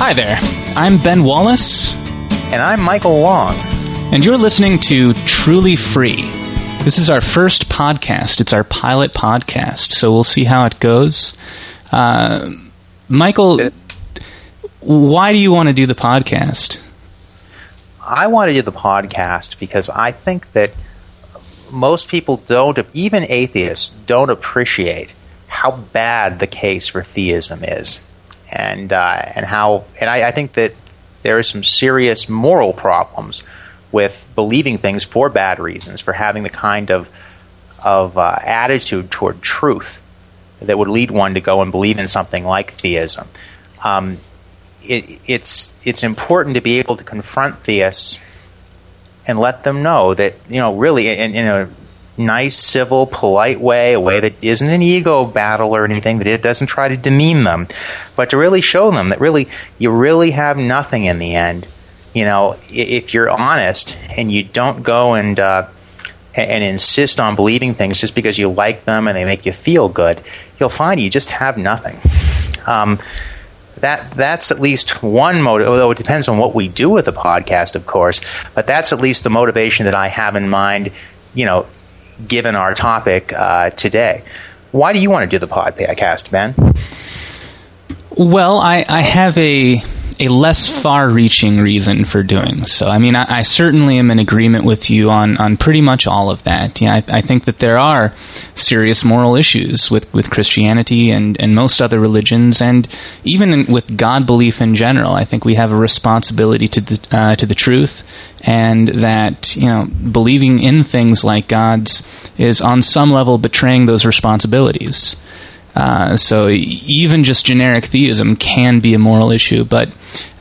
Hi there, I'm Ben Wallace. And I'm Michael Long. And you're listening to Truly Free. This is our first podcast. It's our pilot podcast, so we'll see how it goes. Michael, why do you want to do the podcast? I want to do the podcast because I think that most people don't, even atheists, don't appreciate how bad the case for theism is. And I think that there are some serious moral problems with believing things for bad reasons, for having the kind of attitude toward truth that would lead one to go and believe in something like theism. It's important to be able to confront theists and let them know that, really in a nice, civil, polite way, a way that isn't an ego battle or anything, that it doesn't try to demean them, but to really show them that you really have nothing in the end. If you're honest and you don't go and insist on believing things just because you like them and they make you feel good, you'll find you just have nothing. That's at least one motive, although it depends on what we do with the podcast, of course, but that's at least the motivation that I have in mind, given our topic today. Why do you want to do the podcast, Ben? Well, I have a less far-reaching reason for doing so. I mean, I certainly am in agreement with you on pretty much all of that. Yeah, I think that there are serious moral issues with Christianity and most other religions, and even with God belief in general. I think we have a responsibility to the truth, and that believing in things like God's is on some level betraying those responsibilities. So even just generic theism can be a moral issue, but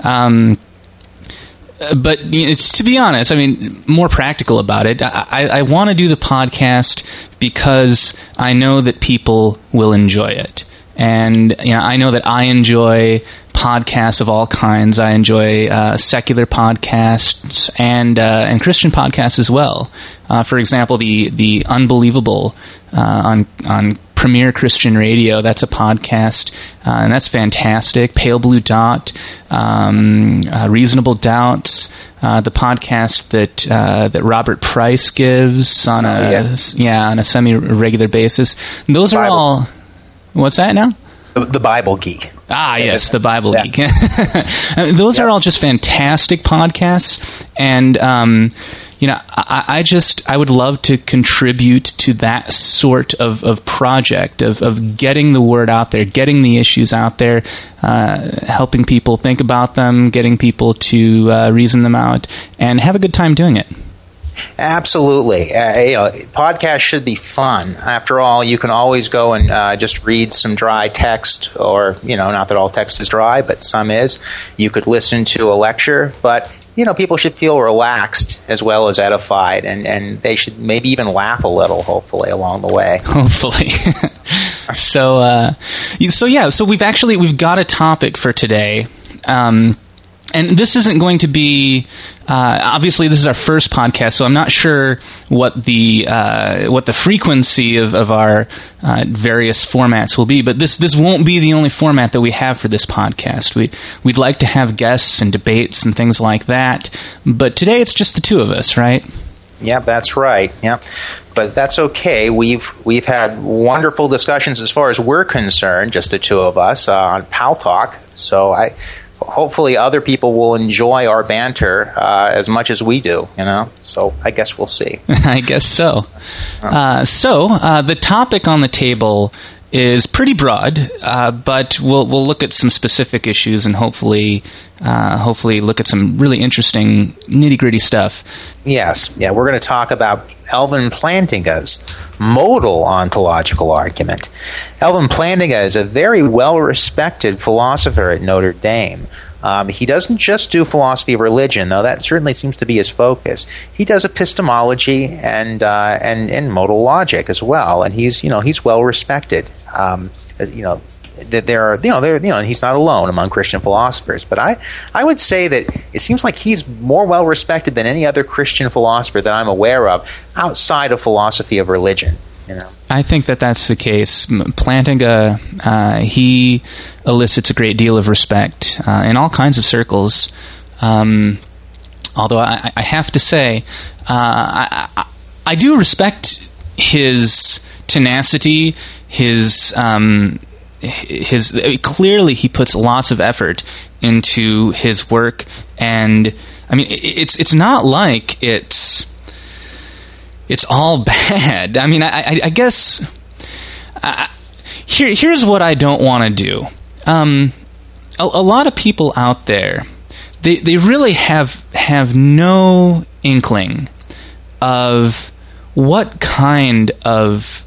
it's, to be honest, I mean, more practical about it. I want to do the podcast because I know that people will enjoy it, and I know that I enjoy podcasts of all kinds. I enjoy secular podcasts and Christian podcasts as well. For example, the Unbelievable on Premier Christian Radio, that's a podcast, and that's fantastic. Pale Blue Dot, Reasonable Doubts, the podcast that Robert Price gives on a semi-regular basis. Those are all... What's that now? The Bible Geek. Ah, yes, the Bible Geek. Those are all just fantastic podcasts, and I would love to contribute to that sort of project of getting the word out there, getting the issues out there, helping people think about them, getting people to reason them out, and have a good time doing it. Absolutely. Podcasts should be fun. After all, you can always go and just read some dry text, or, not that all text is dry, but some is. You could listen to a lecture, but people should feel relaxed as well as edified, and they should maybe even laugh a little, hopefully, along the way. Hopefully. So we've got a topic for today. And this isn't going to be, obviously this is our first podcast, so I'm not sure what the frequency of our various formats will be, but this won't be the only format that we have for this podcast. We'd like to have guests and debates and things like that, but today it's just the two of us, right? Yeah, that's right. Yeah, but that's okay. We've had wonderful discussions as far as we're concerned, just the two of us on Pal Talk, so hopefully other people will enjoy our banter as much as we do, So I guess we'll see. I guess so. So the topic on the table is pretty broad, but we'll look at some specific issues and hopefully look at some really interesting nitty-gritty stuff. Yes. Yeah, we're going to talk about Alvin Plantinga's modal ontological argument. Alvin Plantinga is a very well-respected philosopher at Notre Dame. He doesn't just do philosophy of religion, though that certainly seems to be his focus. He does epistemology and modal logic as well, and he's well respected. And he's not alone among Christian philosophers. But I would say that it seems like he's more well respected than any other Christian philosopher that I'm aware of outside of philosophy of religion. I think that's the case. Plantinga, he elicits a great deal of respect in all kinds of circles. Although I have to say, I do respect his tenacity, his clearly he puts lots of effort into his work, and I mean it's not like it's all bad. I mean, I guess here's what I don't want to do. A lot of people out there, they really have no inkling of what kind of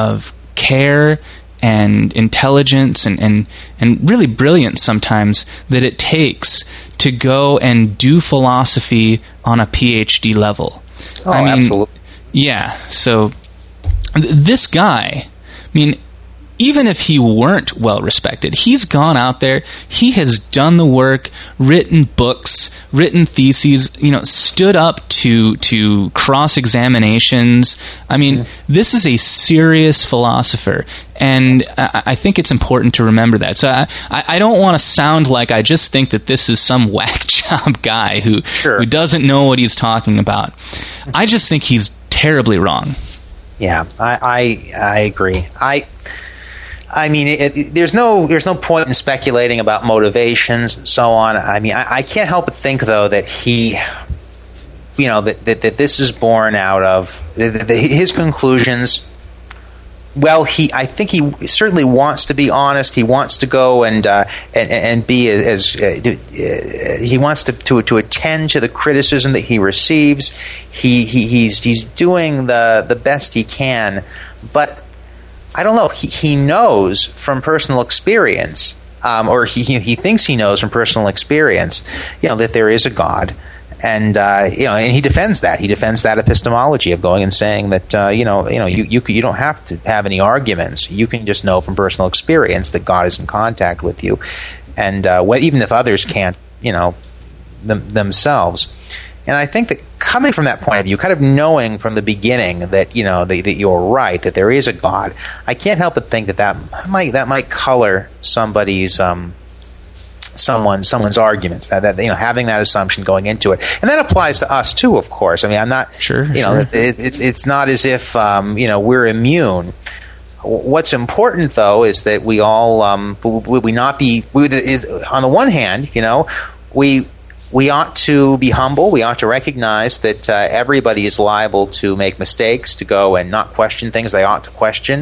care and intelligence and really brilliance sometimes that it takes to go and do philosophy on a PhD level. Oh, I mean, absolutely. Yeah, so this guy, I mean, even if he weren't well respected, he's gone out there, he has done the work, written books, written theses, stood up to cross-examinations. I mean, this is a serious philosopher, and I think it's important to remember that. So I don't want to sound like I just think that this is some whack job guy who doesn't know what he's talking about. I just think he's terribly wrong. Yeah, I agree. I mean, there's no point in speculating about motivations and so on. I mean, I can't help but think, though, that he, that this is born out of his conclusions. Well, I think he certainly wants to be honest. He wants to go and be as he wants to attend to the criticism that he receives. He's doing the best he can, but I don't know. He knows from personal experience, or he thinks he knows from personal experience, that there is a God, and and he defends that. He defends that epistemology of going and saying that you don't have to have any arguments. You can just know from personal experience that God is in contact with you, and even if others can't, themselves. And I think that coming from that point of view, kind of knowing from the beginning that that you're right, that there is a God, I can't help but think that might color somebody's someone's arguments. That having that assumption going into it, and that applies to us too, of course. I mean, I'm not sure. It's not as if we're immune. What's important, though, is that we all we not be. On the one hand, we ought to be humble. We ought to recognize that everybody is liable to make mistakes, to go and not question things they ought to question.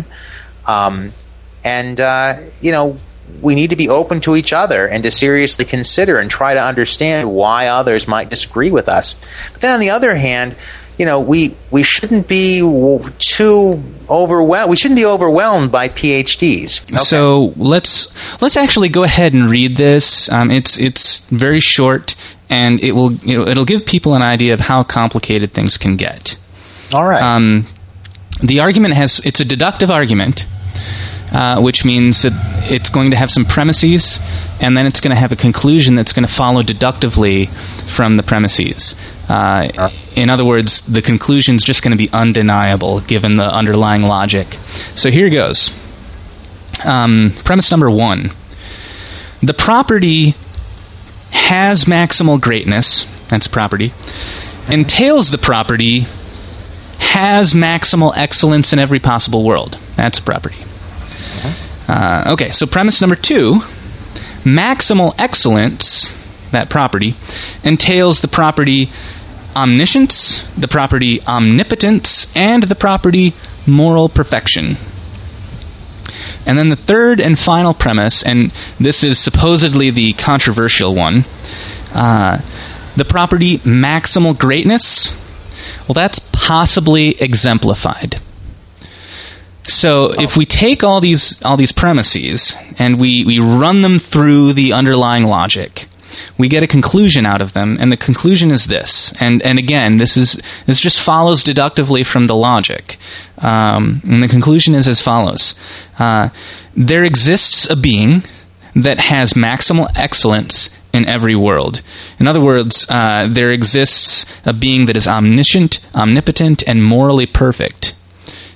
We need to be open to each other and to seriously consider and try to understand why others might disagree with us. But then on the other hand, we shouldn't be too overwhelmed. We shouldn't be overwhelmed by PhDs. Okay. So let's actually go ahead and read this. It's very short, and it'll give people an idea of how complicated things can get. All right. The argument it's a deductive argument, which means that it's going to have some premises, and then it's going to have a conclusion that's going to follow deductively from the premises. In other words, the conclusion is just going to be undeniable given the underlying logic. So here goes. Premise number 1. The property has maximal greatness, that's a property, entails the property has maximal excellence in every possible world. That's a property. Okay, so premise number 2, maximal excellence, that property, entails the property omniscience, the property omnipotence, and the property moral perfection. And then the third and final premise, and this is supposedly the controversial one, the property maximal greatness, well, that's possibly exemplified. So if we take all these premises and we run them through the underlying logic, we get a conclusion out of them, and the conclusion is this. And again, this just follows deductively from the logic. And the conclusion is as follows. There exists a being that has maximal excellence in every world. In other words, there exists a being that is omniscient, omnipotent, and morally perfect.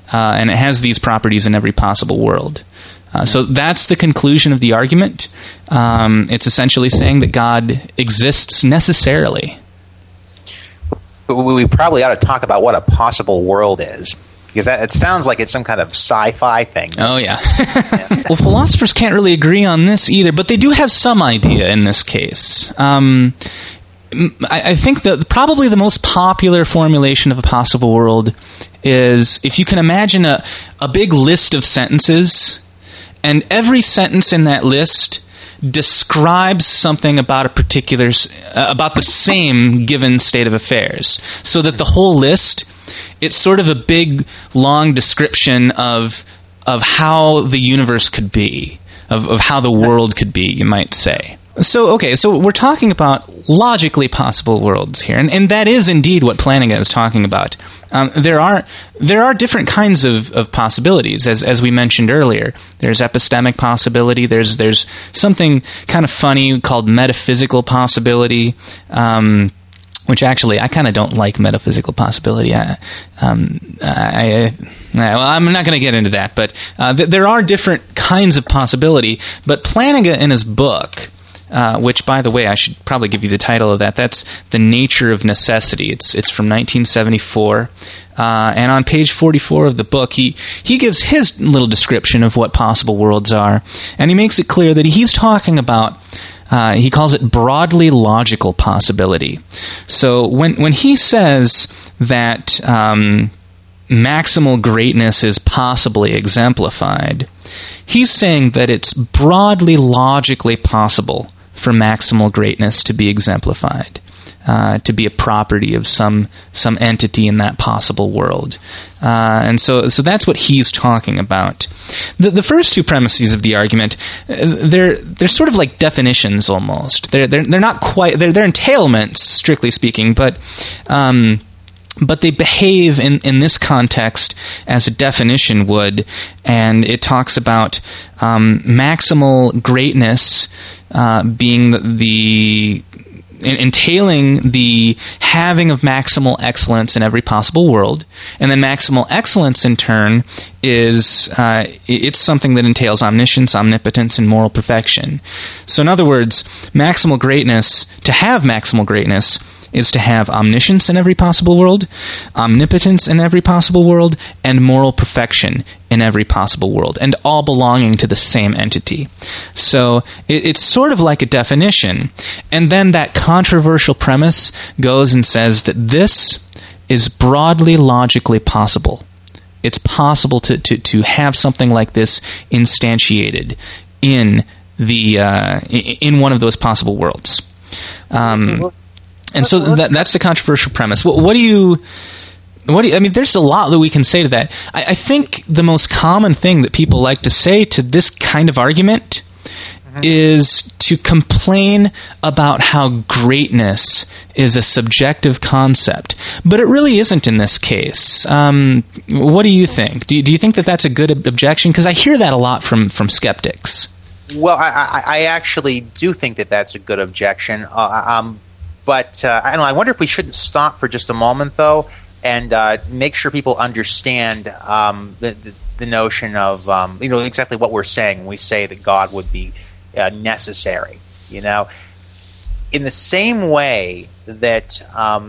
and it has these properties in every possible world. So that's the conclusion of the argument. It's essentially saying that God exists necessarily. We probably ought to talk about what a possible world is, because it sounds like it's some kind of sci-fi thing. Oh, yeah. Well, philosophers can't really agree on this either, but they do have some idea in this case. I think that probably the most popular formulation of a possible world is if you can imagine a big list of sentences, and every sentence in that list describes something about a particular, about the same given state of affairs, so that the whole list, it's sort of a big, long description of how the universe could be, of how the world could be, you might say. So we're talking about logically possible worlds here, and that is indeed what Plantinga is talking about. There are different kinds of possibilities, as we mentioned earlier. There's epistemic possibility. There's something kind of funny called metaphysical possibility, which actually I kind of don't like metaphysical possibility. Well, I'm not going to get into that, but there are different kinds of possibility. But Plantinga in his book, which, by the way, I should probably give you the title of that. That's The Nature of Necessity. It's from 1974. And on page 44 of the book, he gives his little description of what possible worlds are. And he makes it clear that he's talking about, he calls it broadly logical possibility. So when he says that maximal greatness is possibly exemplified, he's saying that it's broadly logically possible for maximal greatness to be exemplified, to be a property of some entity in that possible world. And so that's what he's talking about. The first two premises of the argument, they're sort of like definitions almost. They're not quite, they're entailments, strictly speaking, but they behave in this context as a definition would, and it talks about maximal greatness being entailing the having of maximal excellence in every possible world, and then maximal excellence in turn is it's something that entails omniscience, omnipotence, and moral perfection. So in other words, maximal greatness, to have maximal greatness, is to have omniscience in every possible world, omnipotence in every possible world, and moral perfection in every possible world, and all belonging to the same entity. So it's sort of like a definition. And then that controversial premise goes and says that this is broadly logically possible. It's possible to have something like this instantiated in in one of those possible worlds. And so that's the controversial premise. What do you? I mean, there's a lot that we can say to that. I think the most common thing that people like to say to this kind of argument is to complain about how greatness is a subjective concept. But it really isn't in this case. What do you think? Do you think that that's a good objection? Because I hear that a lot from skeptics. Well, I actually do think that that's a good objection. But I don't know. I wonder if we shouldn't stop for just a moment, though, and make sure people understand the notion of exactly what we're saying when we say that God would be necessary. In the same way that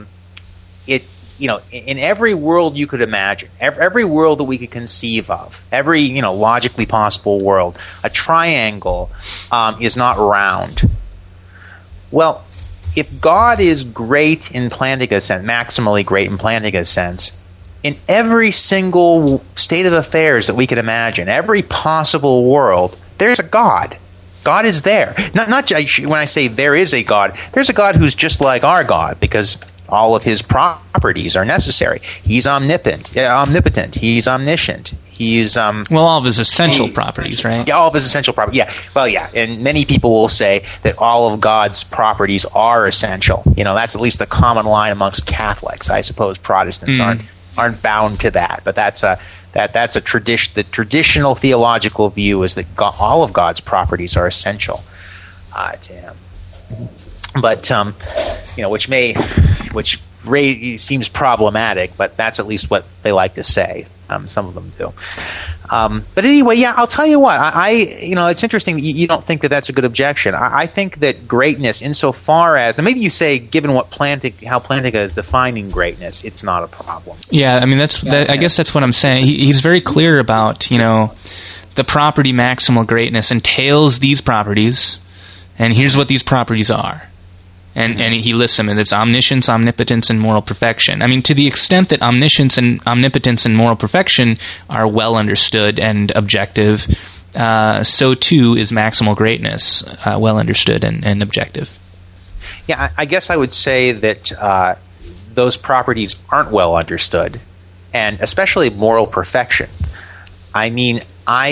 in every world you could imagine, every world that we could conceive of, every logically possible world, a triangle is not round. Well, if God is great in Plantinga's sense, maximally great in Plantinga's sense, in every single state of affairs that we could imagine, every possible world, there's a God. God is there. Not when I say there is a God, there's a God who's just like our God, because all of his properties are necessary. He's omnipotent. He's omniscient. He's all of his essential properties, right? Yeah, all of his essential properties. Yeah, well, yeah, and many people will say that all of God's properties are essential. That's at least the common line amongst Catholics. I suppose Protestants aren't bound to that, but that's a tradition. The traditional theological view is that all of God's properties are essential to him. But which seems problematic, but that's at least what they like to say. Some of them do. But anyway, yeah, I'll tell you what. It's interesting that you don't think that that's a good objection. I think that greatness, insofar as, and maybe you say, given how Plantinga is defining greatness, it's not a problem. Yeah, I mean, I guess that's what I'm saying. He's very clear about, the property maximal greatness entails these properties, and here's what these properties are. And he lists them, and it's omniscience, omnipotence, and moral perfection. I mean, to the extent that omniscience and omnipotence and moral perfection are well understood and objective, so too is maximal greatness well understood and objective. Yeah, I guess I would say that those properties aren't well understood, and especially moral perfection. I mean,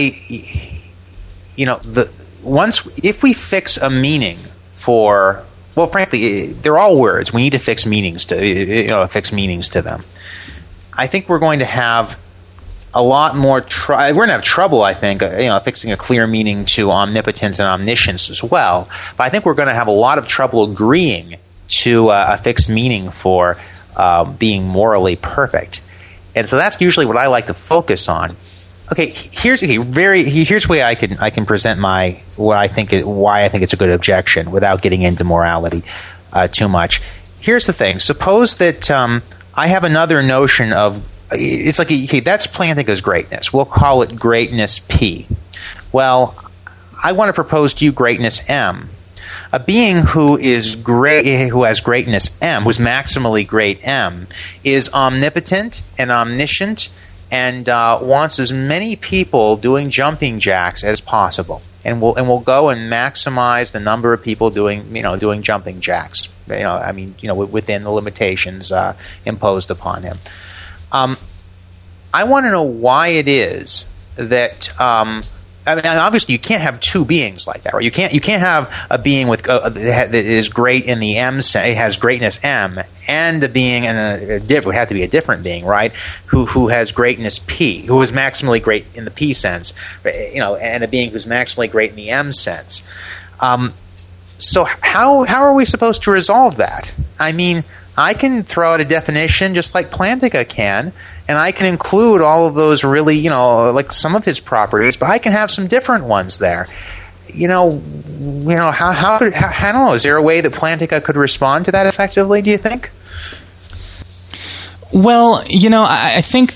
if we fix a meaning for, well, frankly, they're all words. We need to fix meanings to them. I think we're going to have a lot more. We're going to have trouble, I think, fixing a clear meaning to omnipotence and omniscience as well. But I think we're going to have a lot of trouble agreeing to a fixed meaning for being morally perfect. And so that's usually what I like to focus on. Okay, here's where I can present why I think it's a good objection without getting into morality too much. Here's the thing: suppose that I have another notion of, it's like, okay, that's Plantinga's greatness. We'll call it greatness P. Well, I want to propose to you greatness M. A being who has greatness M, who's maximally great M, is omnipotent and omniscient, and wants as many people doing jumping jacks as possible, and we'll go and maximize the number of people doing jumping jacks. Within the limitations imposed upon him. I want to know why it is that. Obviously, you can't have two beings like that, right? You can't have a being with that is great in the M sense, it has greatness M, and a being it would have to be a different being, right? Who has greatness P, who is maximally great in the P sense, and a being who's maximally great in the M sense. So how are we supposed to resolve that? I mean, I can throw out a definition just like Plantinga can, and I can include all of those really, like some of his properties, but I can have some different ones there. I don't know. Is there a way that Plantinga could respond to that effectively, do you think? Well, I think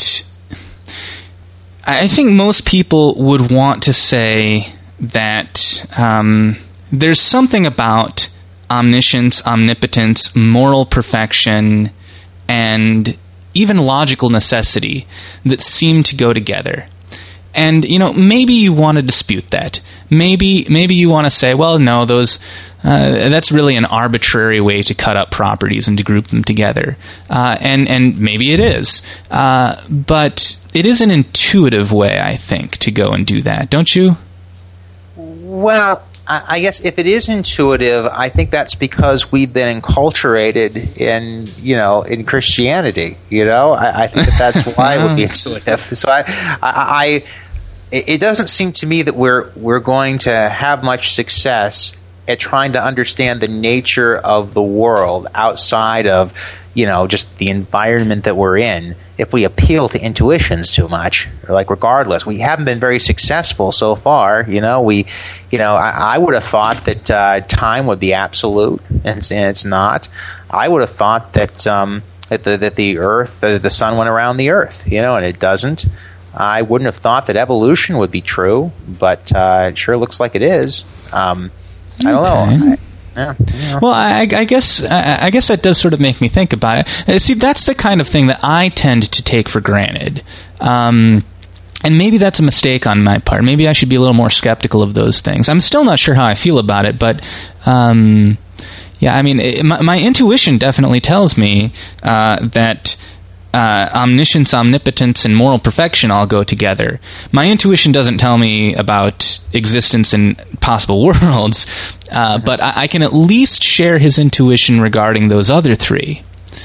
most people would want to say that there's something about omniscience, omnipotence, moral perfection, and even logical necessity that seem to go together. And, maybe you want to dispute that. Maybe you want to say, well, no, that's really an arbitrary way to cut up properties and to group them together. And maybe it is. But it is an intuitive way, I think, to go and do that, don't you? Well, I guess if it is intuitive, I think that's because we've been enculturated in Christianity. I think that's why it would be intuitive. So it doesn't seem to me that we're going to have much success at trying to understand the nature of the world outside of just the environment that we're in, if we appeal to intuitions too much. Regardless, we haven't been very successful so far. I would have thought that time would be absolute, and it's not. I would have thought that that the Earth, the sun went around the Earth, and it doesn't. I wouldn't have thought that evolution would be true, but it sure looks like it is. I don't know. Yeah. Well, I guess that does sort of make me think about it. See, that's the kind of thing that I tend to take for granted. And maybe that's a mistake on my part. Maybe I should be a little more skeptical of those things. I'm still not sure how I feel about it, but my intuition definitely tells me that omniscience, omnipotence, and moral perfection all go together. My intuition doesn't tell me about existence in possible worlds, but I can at least share his intuition regarding those other three.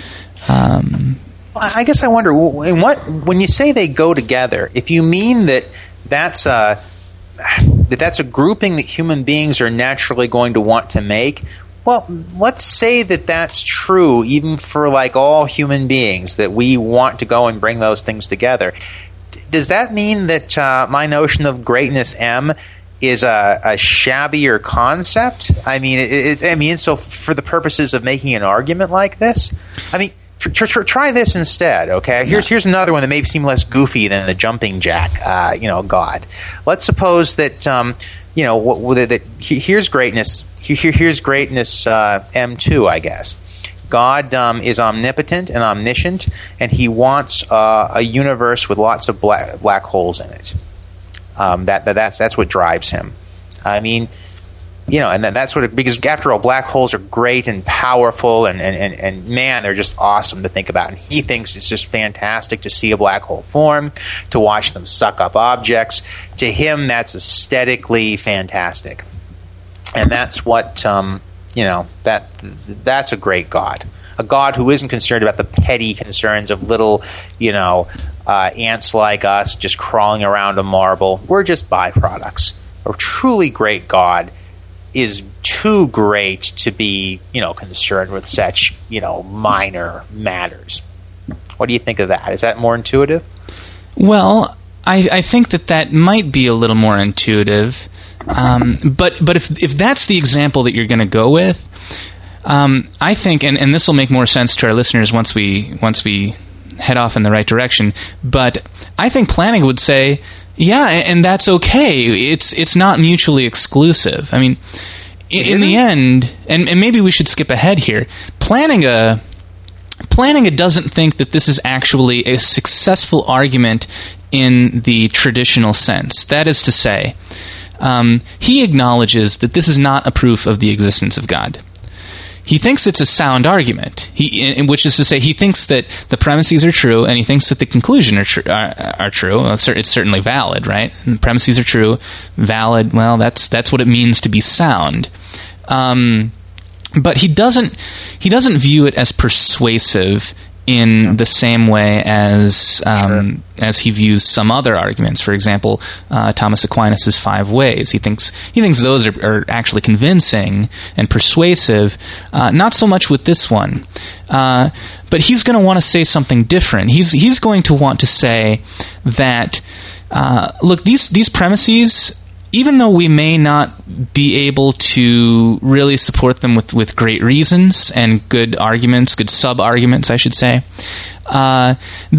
I guess I wonder, when you say they go together, if you mean that's a grouping that human beings are naturally going to want to make, Well, let's say that that's true, even for like all human beings, that we want to go and bring those things together. Does that mean that my notion of greatness, M, is a shabbier concept? I mean, so for the purposes of making an argument like this, I mean, try this instead. Okay, here's another one that may seem less goofy than the jumping jack. God. Let's suppose that here's greatness. Here's greatness M2, I guess. God is omnipotent and omniscient, and he wants a universe with lots of black holes in it. That's what drives him. I mean, and that's what because after all, black holes are great and powerful, and man, they're just awesome to think about. And he thinks it's just fantastic to see a black hole form, to watch them suck up objects. To him, that's aesthetically fantastic. And that's what, that's a great God. A God who isn't concerned about the petty concerns of little, ants like us just crawling around a marble. We're just byproducts. A truly great God is too great to be, concerned with such, minor matters. What do you think of that? Is that more intuitive? Well, I think that might be a little more intuitive. But if that's the example that you're going to go with, I think, and this will make more sense to our listeners once we head off in the right direction. But I think Plantinga would say, yeah, and that's okay. It's not mutually exclusive. I mean, in the end, and maybe we should skip ahead here. Plantinga doesn't think that this is actually a successful argument in the traditional sense. That is to say, he acknowledges that this is not a proof of the existence of God. He thinks it's a sound argument, which is to say, he thinks that the premises are true, and he thinks that the conclusion are true. Well, it's certainly valid, right? And the premises are true, valid. Well, that's what it means to be sound. But he doesn't view it as persuasive in the same way as he views some other arguments. For example, Thomas Aquinas' 5 ways. He thinks those are actually convincing and persuasive. Not so much with this one, but he's going to want to say something different. He's going to want to say that look, these premises, even though we may not be able to really support them with great reasons and good arguments, good sub-arguments, I should say, they're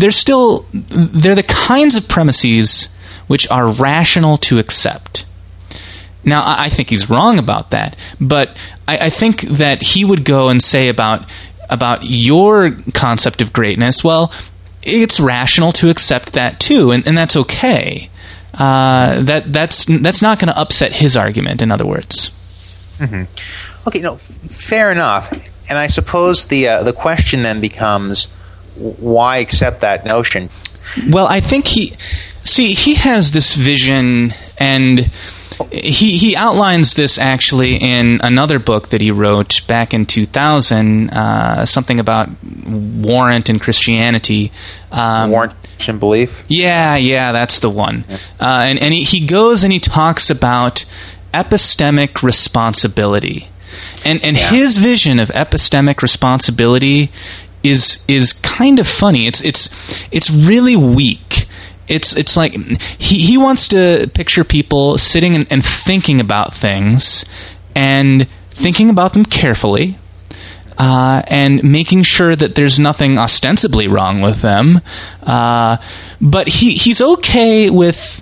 the kinds of premises which are rational to accept. Now, I think he's wrong about that, but I think that he would go and say about your concept of greatness, well, it's rational to accept that too, and that's okay. That's not going to upset his argument, in other words. Mm-hmm. Okay, fair enough. And I suppose the question then becomes, why accept that notion? Well, I think he has this vision, and he outlines this actually in another book that he wrote back in 2000, something about warrant in Christianity. Warrant and belief? Yeah, that's the one. And he goes and he talks about epistemic responsibility. And his vision of epistemic responsibility is kind of funny. It's really weak. It's like he wants to picture people sitting and thinking about things and thinking about them carefully, and making sure that there's nothing ostensibly wrong with them. But he's okay with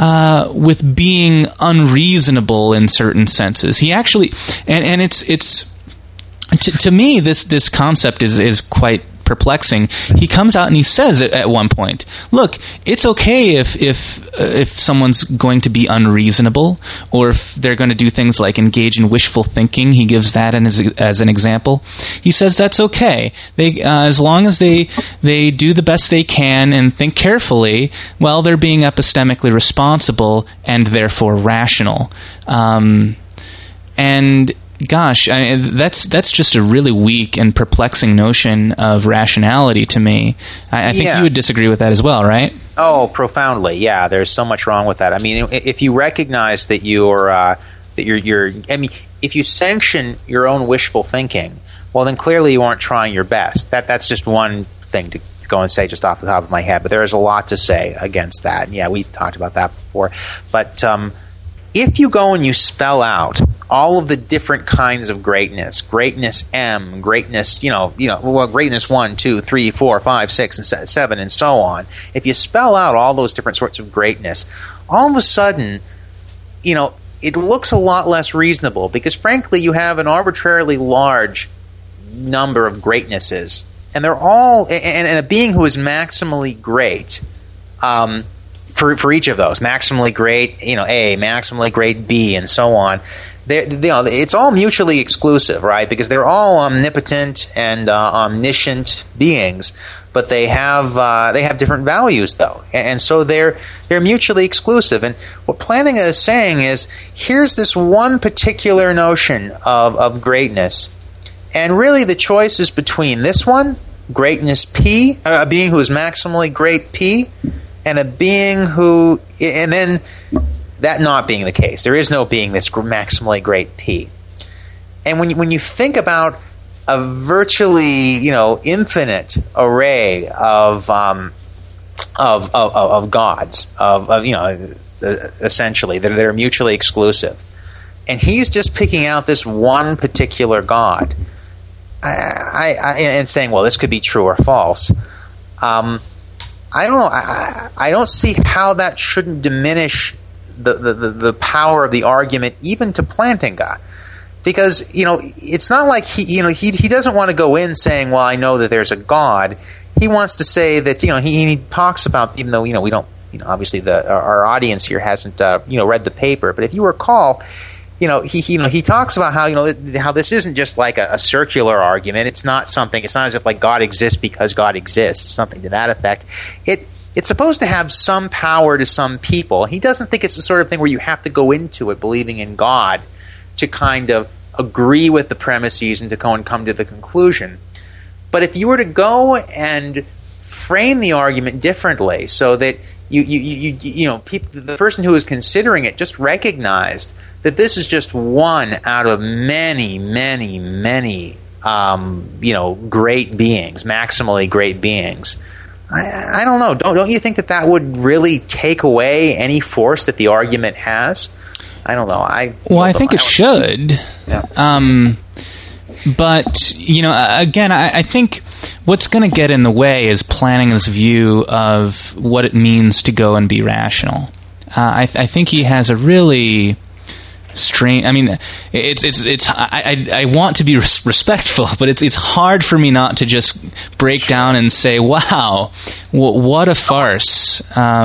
being unreasonable in certain senses. He actually, and it's to me this concept is quite perplexing. He comes out and he says at one point, look, it's okay if someone's going to be unreasonable, or if they're going to do things like engage in wishful thinking. He gives that as an example. He says that's okay. They as long as they do the best they can and think carefully, well, they're being epistemically responsible and therefore rational. And gosh, that's just a really weak and perplexing notion of rationality to me. I think you would disagree with that as well, right? Oh, profoundly. Yeah, there's so much wrong with that. I mean, if you recognize that you're I mean, if you sanction your own wishful thinking, well, then clearly you aren't trying your best. That's just one thing to go and say just off the top of my head, but there is a lot to say against that. And yeah, we talked about that before. But if you go and you spell out all of the different kinds of greatness M, greatness, greatness 1, 2, 3, 4, 5, 6, and 7, and so on. If you spell out all those different sorts of greatness, all of a sudden, it looks a lot less reasonable because, frankly, you have an arbitrarily large number of greatnesses, and they're all, and a being who is maximally great, for each of those, maximally great, A, maximally great B, and so on. It's all mutually exclusive, right? Because they're all omnipotent and omniscient beings, but they have different values, though, and so they're mutually exclusive. And what Plantinga is saying is, here's this one particular notion of greatness, and really the choice is between this one, greatness P, a being who is maximally great P, and a being who, and then that not being the case. There is no being this maximally great P. And when you think about a virtually infinite array of gods, essentially that are mutually exclusive, and he's just picking out this one particular god, and saying, well, this could be true or false. I don't know. I don't see how that shouldn't diminish the power of the argument, even to Plantinga, because it's not like he doesn't want to go in saying, well, I know that there's a God. He wants to say that he talks about, even though we don't, obviously our audience here hasn't read the paper, but if you recall, he talks about how this isn't just like a circular argument. It's not as if like God exists because God exists, something to that effect. It's supposed to have some power to some people. He doesn't think it's the sort of thing where you have to go into it believing in God to kind of agree with the premises and to go and come to the conclusion. But if you were to go and frame the argument differently, so that the person who is considering it just recognized that this is just one out of many, many, many, great beings, maximally great beings. I don't know. Don't you think that would really take away any force that the argument has? I don't know. I think it should. Yeah. But again, I think what's going to get in the way is Plantinga's view of what it means to go and be rational. I think he has a really strange. I mean, I want to be respectful, but it's hard for me not to just break down and say, "Wow, what a farce."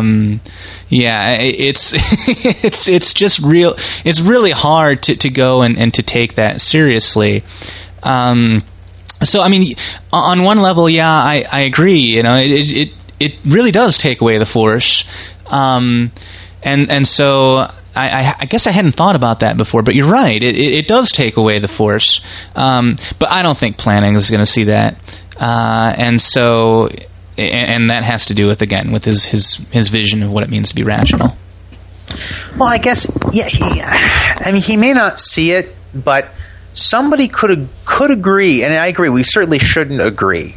It's just real. It's really hard to go and to take that seriously. So I mean, on one level, yeah, I agree. It really does take away the force, and so. I guess I hadn't thought about that before, but you're right. It does take away the force, but I don't think Plantinga is going to see that, and that has to do with his vision of what it means to be rational. Well, I guess he may not see it, but somebody could agree, and I agree. We certainly shouldn't agree.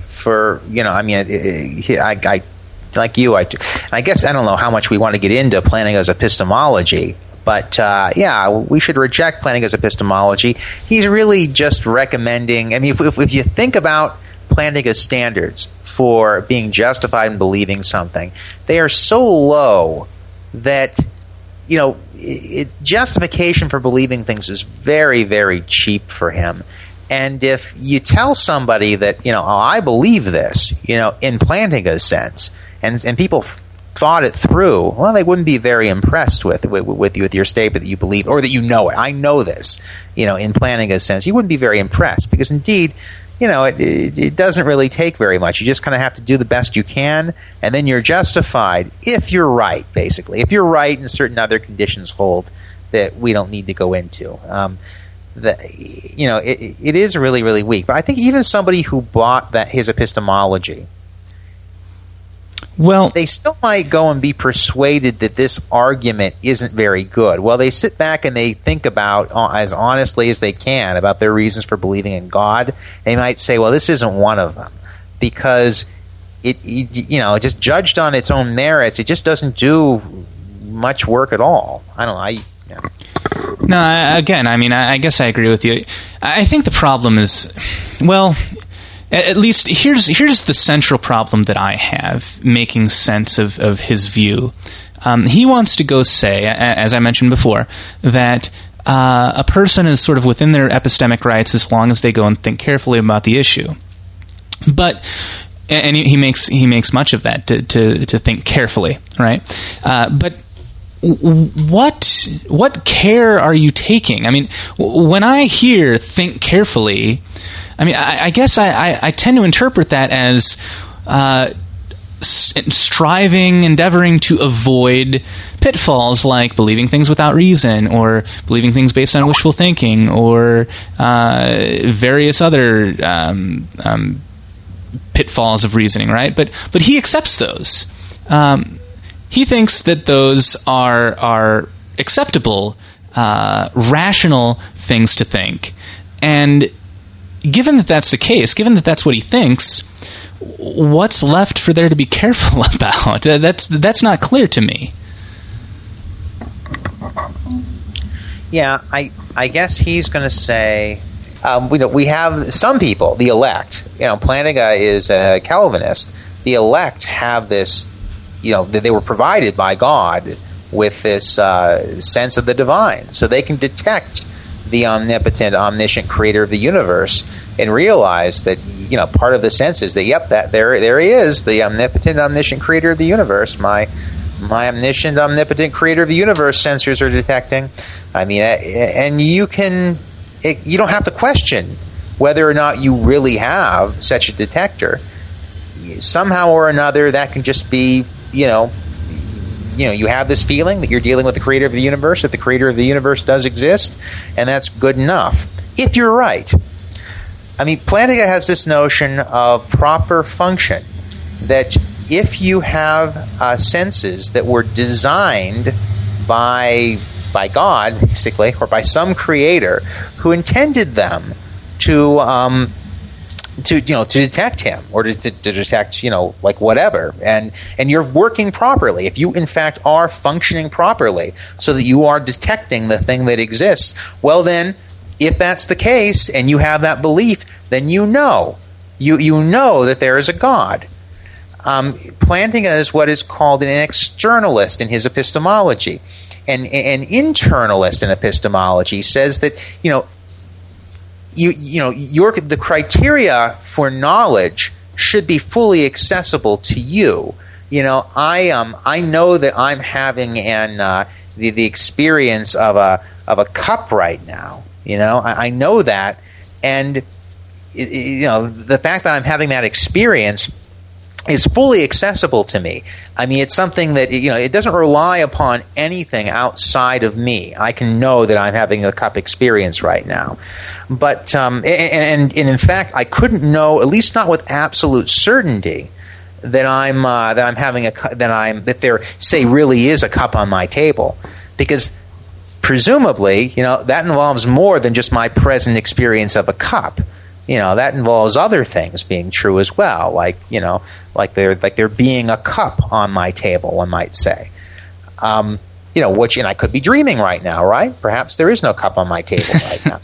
I like you, I guess I don't know how much we want to get into Plantinga's epistemology, but we should reject Plantinga's epistemology. He's really just recommending. I mean, if you think about Plantinga's standards for being justified in believing something, they are so low that justification for believing things is very, very cheap for him. And if you tell somebody that I believe this, in Plantinga's sense, and people thought it through, well, they wouldn't be very impressed with your statement that you believe, or that you know it. I know this, in Plantinga's sense. You wouldn't be very impressed because, indeed, it doesn't really take very much. You just kind of have to do the best you can, and then you're justified if you're right, basically. If you're right and certain other conditions hold that we don't need to go into. It is really, really weak. But I think even somebody who bought his epistemology. Well, they still might go and be persuaded that this argument isn't very good. Well, they sit back and they think about, as honestly as they can, about their reasons for believing in God. They might say, well, this isn't one of them, because it just judged on its own merits, it just doesn't do much work at all. I don't know. No, I guess I agree with you. I think the problem is, well, at least here's the central problem that I have making sense of his view. He wants to go say, as I mentioned before, that a person is sort of within their epistemic rights as long as they go and think carefully about the issue. But he makes much of that to think carefully, right? But what care are you taking? I mean, when I hear think carefully, I mean, I guess I tend to interpret that as endeavoring to avoid pitfalls like believing things without reason, or believing things based on wishful thinking, or various other pitfalls of reasoning, right? But he accepts those. He thinks that those are acceptable, rational things to think, and given that that's the case, given that that's what he thinks, what's left for there to be careful about? That's not clear to me. Yeah, I guess he's going to say, we have some people, the elect. Plantinga is a Calvinist. The elect have this, that they were provided by God with this sense of the divine, so they can detect the omnipotent, omniscient creator of the universe and realize that, part of the sense is that, yep, that there he is, the omnipotent, omniscient creator of the universe. My omniscient, omnipotent creator of the universe sensors are detecting. I mean, and you don't have to question whether or not you really have such a detector. Somehow or another, that can just be, you have this feeling that you're dealing with the creator of the universe, that the creator of the universe does exist, and that's good enough, if you're right. I mean, Plantinga has this notion of proper function, that if you have senses that were designed by God, basically, or by some creator who intended them to detect him, or to detect, like whatever, and you're working properly, if you in fact are functioning properly so that you are detecting the thing that exists, well then, if that's the case and you have that belief, then you know that there is a God. Plantinga is what is called an externalist in his epistemology. And an internalist in epistemology says that, the criteria for knowledge should be fully accessible to you. I know that I'm having the experience of a cup right now. I know that, and the fact that I'm having that experience is fully accessible to me. I mean, it's something that, it doesn't rely upon anything outside of me. I can know that I'm having a cup experience right now. But, and in fact, I couldn't know, at least not with absolute certainty, that I'm having that there, say, really is a cup on my table. Because presumably, that involves more than just my present experience of a cup. That involves other things being true as well, like there being a cup on my table, one might say. Which, and I could be dreaming right now, right? Perhaps there is no cup on my table right now.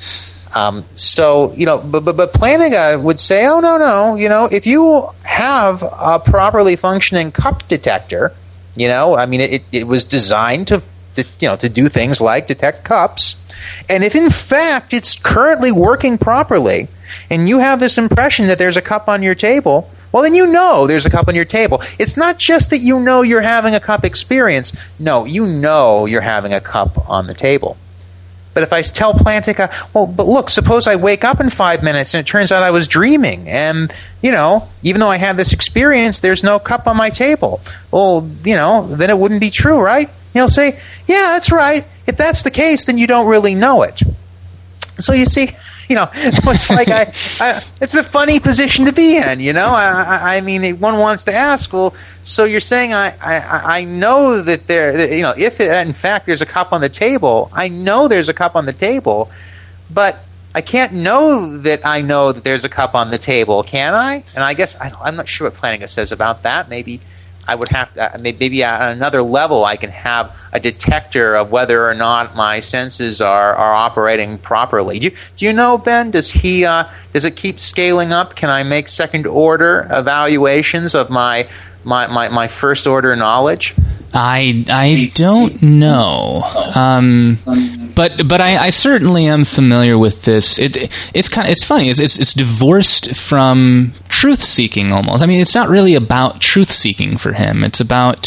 But Plantinga would say, oh, no, if you have a properly functioning cup detector, it was designed to do things like detect cups. And if in fact it's currently working properly, and you have this impression that there's a cup on your table, well, then there's a cup on your table. It's not just that you're having a cup experience. No, you're having a cup on the table. But if I tell Plantinga, well, but look, suppose I wake up in 5 minutes and it turns out I was dreaming, and, even though I had this experience, there's no cup on my table. Well, then it wouldn't be true, right? He'll say, yeah, that's right. If that's the case, then you don't really know it. So you see, it's like it's a funny position to be in. I mean, one wants to ask, well, so you're saying I know that if in fact there's a cup on the table, I know there's a cup on the table, but I can't know that I know that there's a cup on the table, can I? And I guess I'm not sure what Plantinga says about that. Maybe I would have to, maybe on another level I can have a detector of whether or not my senses are operating properly. Do you know, Ben? Does it keep scaling up? Can I make second order evaluations of my first order knowledge? I don't know, but I certainly am familiar with this. It's funny. It's divorced from truth seeking almost. I mean, it's not really about truth seeking for him. It's about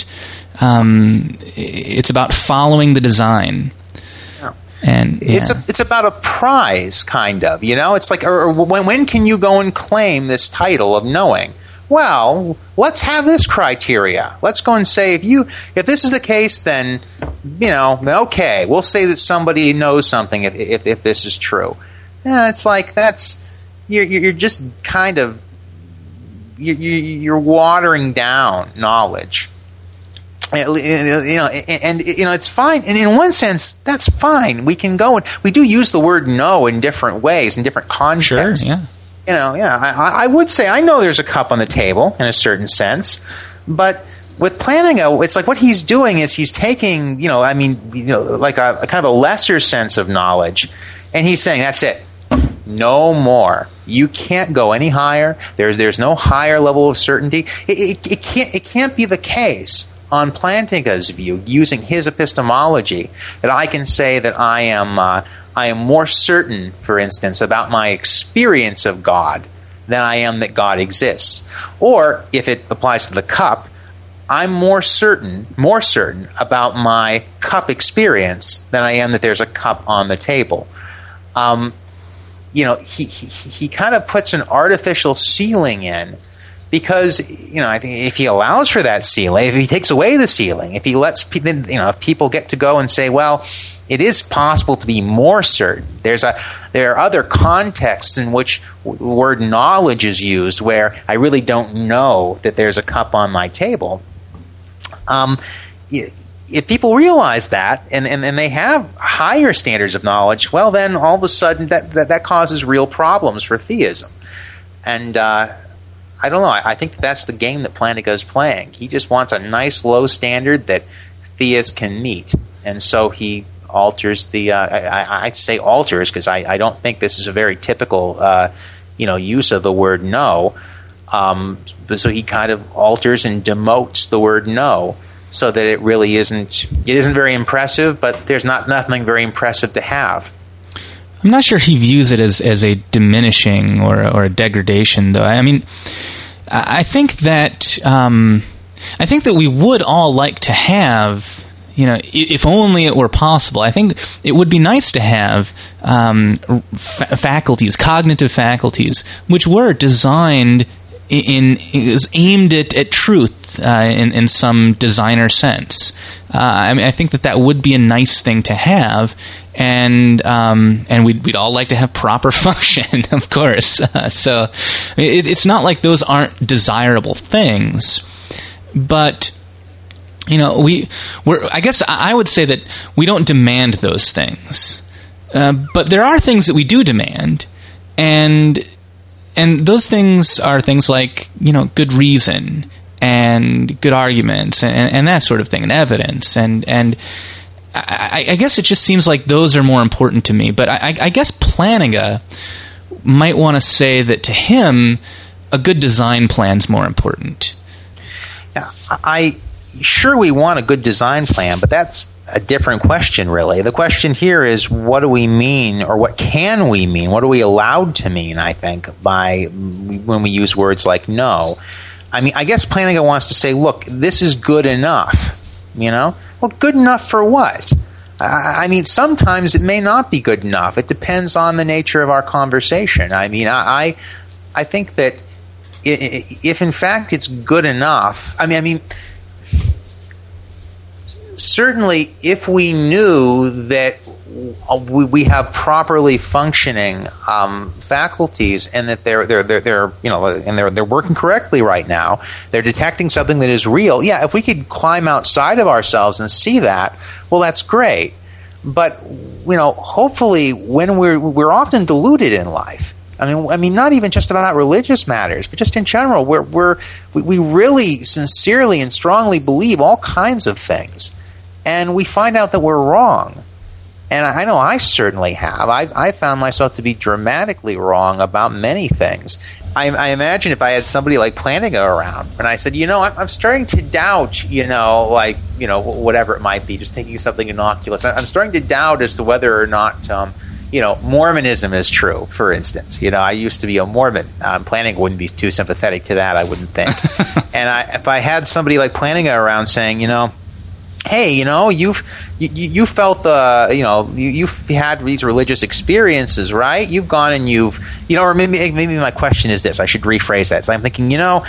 following the design. And it's about a prize, kind of. It's like, or when can you go and claim this title of knowing? Well, let's have this criteria. Let's go and say if this is the case, then okay, we'll say that somebody knows something if this is true. It's like you're just kind of you're watering down knowledge. It's fine, and in one sense, that's fine. We can go and we do use the word "know" in different ways, in different contexts. Sure, yeah. I would say I know there's a cup on the table in a certain sense, but with Plantinga, it's like what he's doing is he's taking, like a kind of a lesser sense of knowledge, and he's saying that's it, no more. You can't go any higher. There's no higher level of certainty. It can't be the case on Plantinga's view, using his epistemology, that I can say that I am more certain, for instance, about my experience of God than I am that God exists. Or, if it applies to the cup, I'm more certain about my cup experience than I am that there's a cup on the table. He kind of puts an artificial ceiling in, because I think if he allows for that ceiling, if he takes away the ceiling, if he lets if people get to go and say, well, it is possible to be more certain. There are other contexts in which the word knowledge is used where I really don't know that there's a cup on my table. If people realize that and they have higher standards of knowledge, well, then all of a sudden that causes real problems for theism. And I don't know. I think that's the game that Plantinga is playing. He just wants a nice low standard that theists can meet, and so he alters the. I say alters because I don't think this is a very typical use of the word "know." But so he kind of alters and demotes the word "know" so that it really isn't. It isn't very impressive, but there's nothing very impressive to have. I'm not sure he views it as a diminishing or a degradation, though. I mean, I think that we would all like to have, if only it were possible. I think it would be nice to have faculties, cognitive faculties, which were designed aimed at truth in some designer sense. I think that would be a nice thing to have, and we'd all like to have proper function, of course. So it's not like those aren't desirable things, but I guess I would say that we don't demand those things, but there are things that we do demand, and those things are things like good reason and good arguments and that sort of thing, and evidence, and I guess it just seems like those are more important to me. But I guess Plantinga might want to say that to him, a good design plan's more important. Yeah, sure we want a good design plan, but that's a different question, really. The question here is, what do we mean, or what can we mean? What are we allowed to mean, I think, when we use words like "know"? I mean, I guess Plantinga wants to say, look, this is good enough, Well, good enough for what? I mean, sometimes it may not be good enough. It depends on the nature of our conversation. I mean, I think that if in fact it's good enough, I mean, certainly if we knew that we have properly functioning faculties, and that they're working correctly right now, they're detecting something that is real. Yeah, if we could climb outside of ourselves and see that, well, that's great. But hopefully, when we're often deluded in life. I mean, not even just about religious matters, but just in general, we really sincerely and strongly believe all kinds of things, and we find out that we're wrong. And I know I certainly have. I found myself to be dramatically wrong about many things. I imagine if I had somebody like Plantinga around, and I said, I'm starting to doubt, whatever it might be, just thinking something innocuous. I'm starting to doubt as to whether or not, Mormonism is true, for instance. I used to be a Mormon. Plantinga wouldn't be too sympathetic to that, I wouldn't think. And if I had somebody like Plantinga around saying, hey, you felt you've had these religious experiences, right? You've gone and or maybe my question is this. I should rephrase that. So I'm thinking,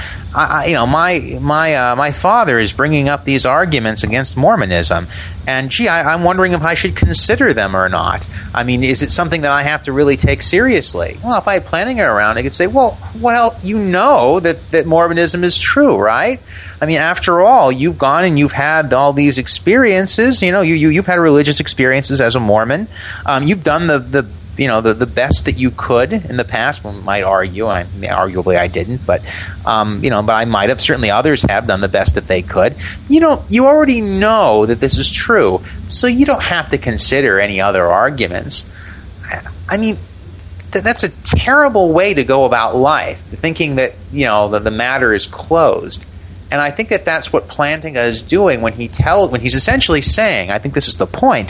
my father is bringing up these arguments against Mormonism, and I'm wondering if I should consider them or not. I mean, is it something that I have to really take seriously? Well, if I had Plantinga around, I could say, well, that Mormonism is true, right? I mean, after all, you've gone and you've had all these experiences. You've had religious experiences as a Mormon. You've done the best that you could in the past. One might argue, arguably I didn't, but but I might have. Certainly, others have done the best that they could. You already know that this is true, so you don't have to consider any other arguments. I mean, that's a terrible way to go about life, thinking that the matter is closed. And I think that that's what Plantinga is doing when he's essentially saying, I think this is the point,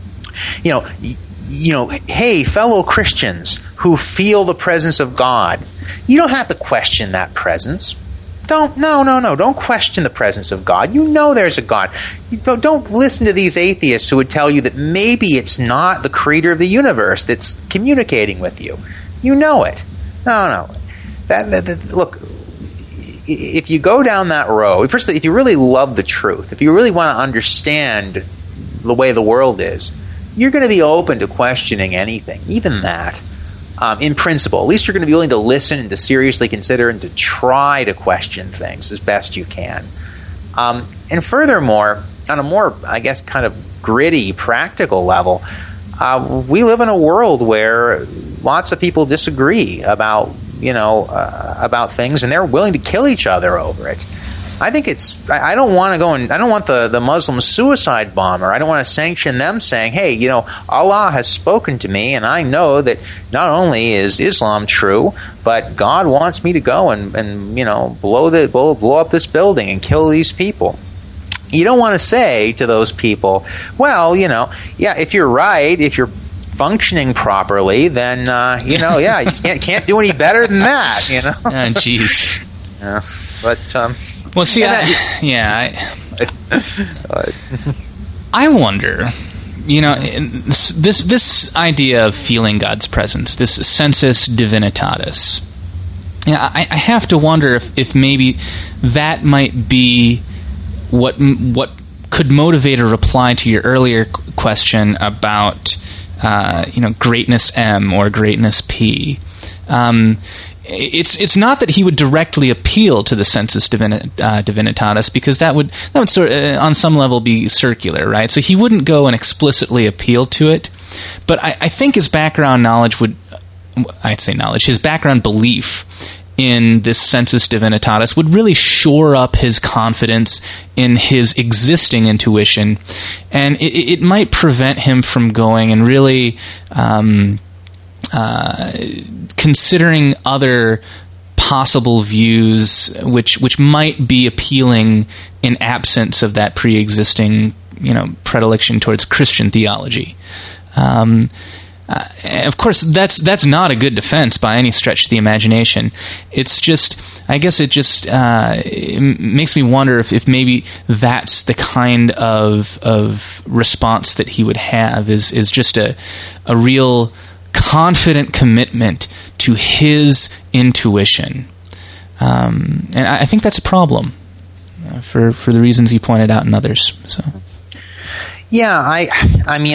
hey, fellow Christians who feel the presence of God, you don't have to question that presence. Don't question the presence of God. There's a God. Don't listen to these atheists who would tell you that maybe it's not the creator of the universe that's communicating with you. You know it. No. Look, if you go down that road, first, if you really love the truth, if you really want to understand the way the world is, you're going to be open to questioning anything, even that, in principle. At least you're going to be willing to listen and to seriously consider and to try to question things as best you can. And furthermore, on a more, I guess, kind of gritty, practical level, we live in a world where lots of people disagree about things, and they're willing to kill each other over it. I think I don't want to go and I don't want the Muslim suicide bomber. I don't want to sanction them saying, hey, Allah has spoken to me, and I know that not only is Islam true, but God wants me to go and blow up this building and kill these people. You don't want to say to those people, well, if you're right, if you're functioning properly, then you can't do any better than that. Jeez. Yeah, but well, see, I wonder. This idea of feeling God's presence, this sensus divinitatis. I have to wonder if maybe that might be what could motivate a reply to your earlier question about greatness M or greatness P. It's not that he would directly appeal to the sensus divinitatis, because that would sort of, on some level, be circular, right? So he wouldn't go and explicitly appeal to it. But I think his background knowledge his background belief in this sensus divinitatis would really shore up his confidence in his existing intuition, and it might prevent him from going and really considering other possible views which might be appealing in absence of that pre-existing predilection towards Christian theology. Of course, that's not a good defense by any stretch of the imagination. It's just, I guess it just it makes me wonder if maybe that's the kind of response that he would have is just a real confident commitment to his intuition. And I think that's a problem for the reasons you pointed out and others. So. Yeah, I mean,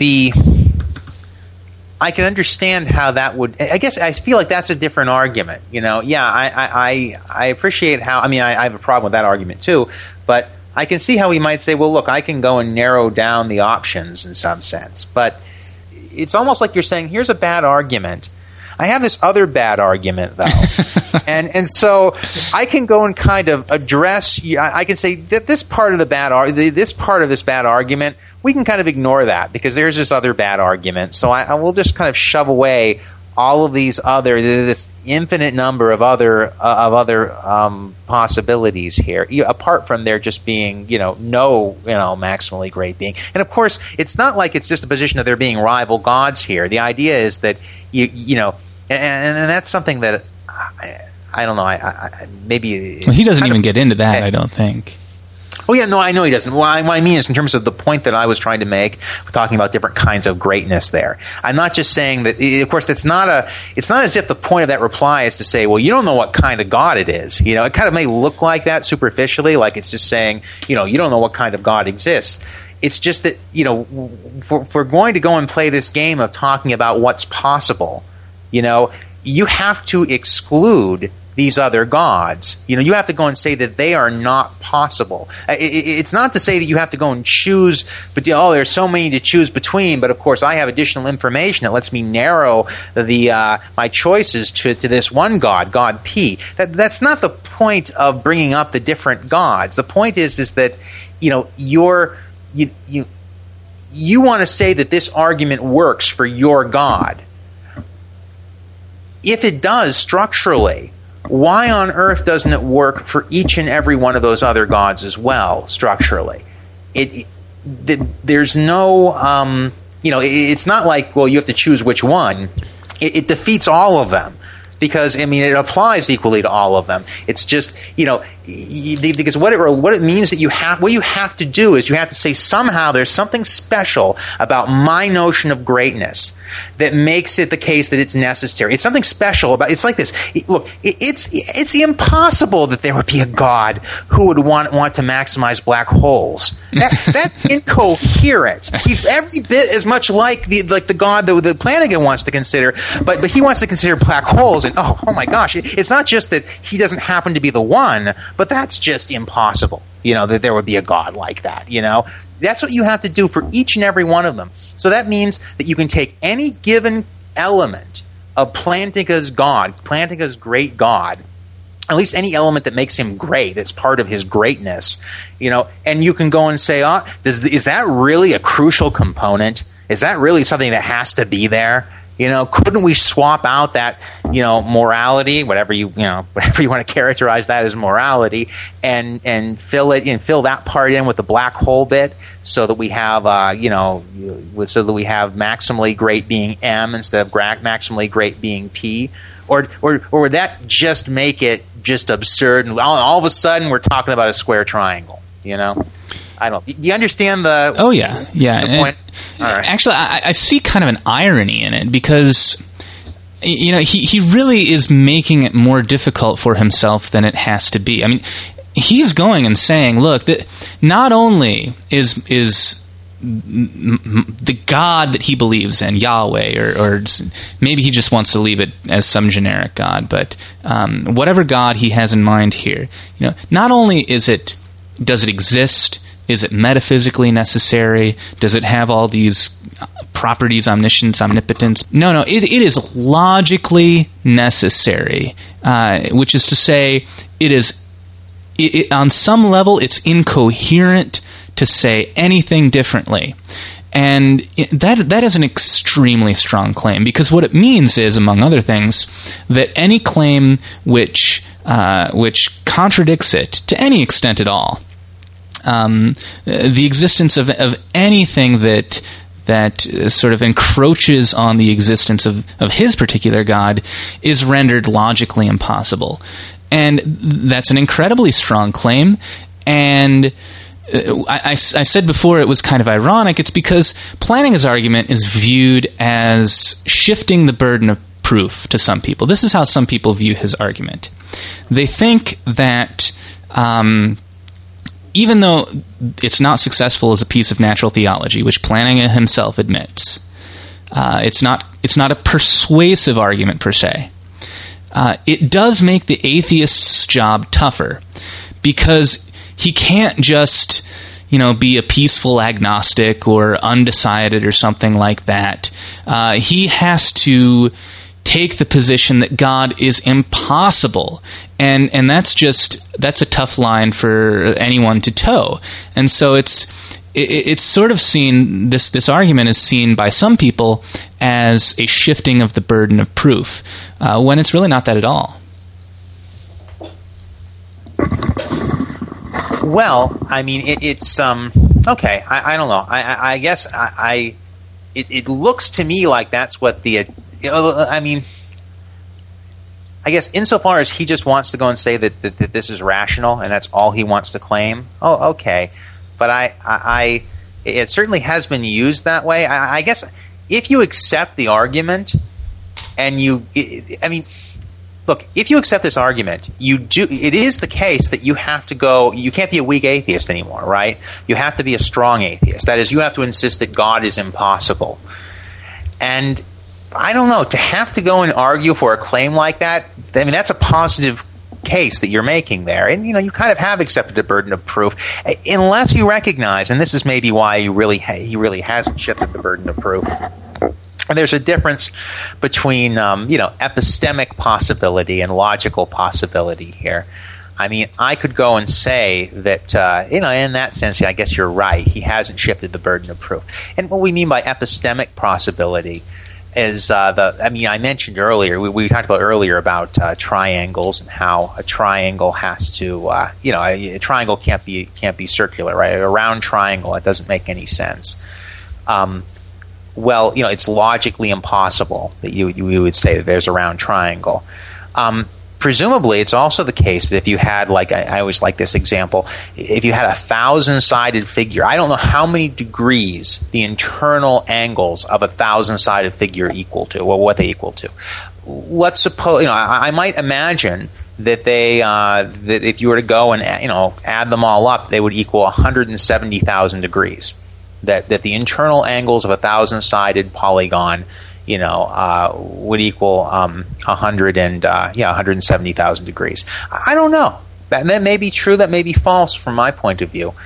I can understand how that would. I guess I feel like that's a different argument. Yeah, I appreciate how. I mean, I have a problem with that argument too, but I can see how he might say, well, look, I can go and narrow down the options in some sense. But it's almost like you're saying, here's a bad argument. I have this other bad argument, though. and so I can go and kind of address, I can say that this part of this bad argument, we can kind of ignore that because there's this other bad argument. So I will just kind of shove away all of this infinite number of other possibilities here, apart from there just being, no maximally great being. And of course, it's not like it's just a position of there being rival gods here. The idea is that, and that's something that I don't know. Maybe he doesn't even get into that. I don't think. Oh yeah, no, I know he doesn't. What I mean is in terms of the point that I was trying to make, talking about different kinds of greatness. There, I'm not just saying that. Of course, it's not as if the point of that reply is to say, well, you don't know what kind of God it is. It kind of may look like that superficially, like it's just saying, you don't know what kind of God exists. It's just that if we're going to go and play this game of talking about what's possible, you have to exclude these other gods. You have to go and say that they are not possible. It's not to say that you have to go and choose, but there's so many to choose between, but of course I have additional information that lets me narrow my choices to this one god, God P. That's not the point of bringing up the different gods. The point is that you want to say that this argument works for your God. If it does structurally, why on earth doesn't it work for each and every one of those other gods as well, structurally? There's no, it's not like, well, you have to choose which one. It defeats all of them. Because, I mean, it applies equally to all of them. It's just, because what it means that what you have to do is you have to say somehow there's something special about my notion of greatness that makes it the case that it's necessary. It's something special about, it's like this. It's impossible that there would be a God who would want to maximize black holes. That's incoherent. He's every bit as much like the God that Flanagan wants to consider, but he wants to consider black holes. And oh my gosh, it's not just that he doesn't happen to be the one, but that's just impossible. That there would be a God like that. That's what you have to do for each and every one of them. So that means that you can take any given element of Plantinga's God, Plantinga's great God, at least any element that makes him great, that's part of his greatness, and you can go and say, is that really a crucial component? Is that really something that has to be there? Couldn't we swap out that, morality, whatever you want to characterize that as morality, and fill that part in with the black hole bit, so that we have, maximally great being M instead of maximally great being P, or would that just make it just absurd, and all of a sudden we're talking about a square triangle, I don't. Do you understand the? Oh yeah. The point? All right. Actually, I see kind of an irony in it because, he really is making it more difficult for himself than it has to be. I mean, he's going and saying, look, that not only is the God that he believes in, Yahweh, or maybe he just wants to leave it as some generic God, but whatever God he has in mind here, not only does it exist. Is it metaphysically necessary? Does it have all these properties, omniscience, omnipotence? No, it is logically necessary, which is to say, on some level, it's incoherent to say anything differently. And that is an extremely strong claim, because what it means is, among other things, that any claim which contradicts it to any extent at all, the existence of anything that sort of encroaches on the existence of his particular God is rendered logically impossible. And that's an incredibly strong claim. And I said before it was kind of ironic. It's because Plantinga's argument is viewed as shifting the burden of proof to some people. This is how some people view his argument. They think that even though it's not successful as a piece of natural theology, which Plantinga himself admits, it's not a persuasive argument per se. It does make the atheist's job tougher, because he can't just, be a peaceful agnostic or undecided or something like that. He has to take the position that God is impossible, and that's a tough line for anyone to toe. And so it's sort of seen, this argument is seen by some people as a shifting of the burden of proof, when it's really not that at all. Well, I mean, it's okay. I don't know. I guess it looks to me like that's what I mean, I guess insofar as he just wants to go and say that this is rational and that's all he wants to claim. Oh, okay. But it certainly has been used that way. I guess if you accept the argument and look, if you accept this argument, it is the case that you can't be a weak atheist anymore, right? You have to be a strong atheist. That is, you have to insist that God is impossible. And I don't know, to have to go and argue for a claim like that, I mean, that's a positive case that you're making there. And, you kind of have accepted the burden of proof, unless you recognize, and this is maybe why he really hasn't shifted the burden of proof. And there's a difference between, epistemic possibility and logical possibility here. I mean, I could go and say that, in that sense, I guess you're right. He hasn't shifted the burden of proof. And what we mean by epistemic possibility is I mentioned earlier, we talked about earlier about triangles and how a triangle has to, a triangle can't be circular, right? A round triangle, it doesn't make any sense. Well, it's logically impossible that you would say that there's a round triangle. Presumably, it's also the case that if you had, like, I always like this example, if you had a 1,000-sided figure, I don't know how many degrees the internal angles of a 1,000-sided figure equal to, or what they equal to. Let's suppose, I might imagine that that if you were to go and, add them all up, they would equal 170,000 degrees. That the internal angles of a 1,000-sided polygon, would equal 170,000 degrees. I don't know. That may be true. That may be false from my point of view.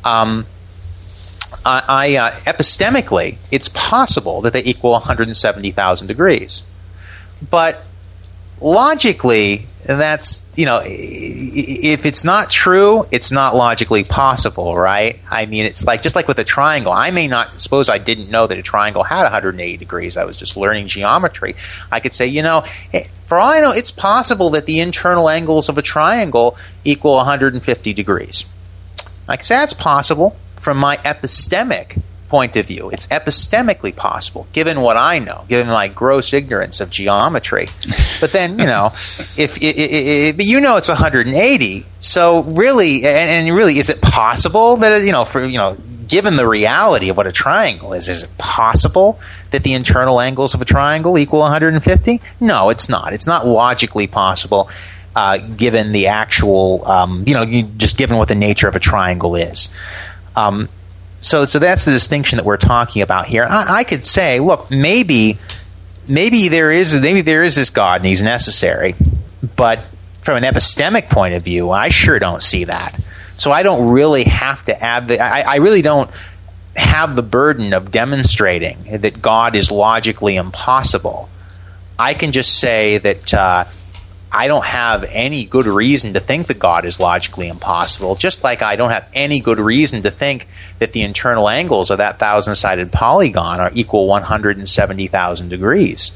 Epistemically, it's possible that they equal 170,000 degrees, but logically, that's, if it's not true, it's not logically possible, right? I mean, it's just like with a triangle. I may not, suppose I didn't know that a triangle had 180 degrees. I was just learning geometry. I could say, for all I know, it's possible that the internal angles of a triangle equal 150 degrees. I could say that's possible from my epistemic point of view. It's epistemically possible, given what I know, given my gross ignorance of geometry. But then, if it's 180, so really, and really, is it possible that given the reality of what a triangle is it possible that the internal angles of a triangle equal 150? No, it's not. It's not logically possible, given the actual, just given what the nature of a triangle is. So that's the distinction that we're talking about here. I could say, look, maybe there is this God and he's necessary, but from an epistemic point of view, I sure don't see that. So I don't really have to add I really don't have the burden of demonstrating that God is logically impossible. I can just say that I don't have any good reason to think that God is logically impossible, just like I don't have any good reason to think that the internal angles of that 1,000-sided polygon are equal 170,000 degrees,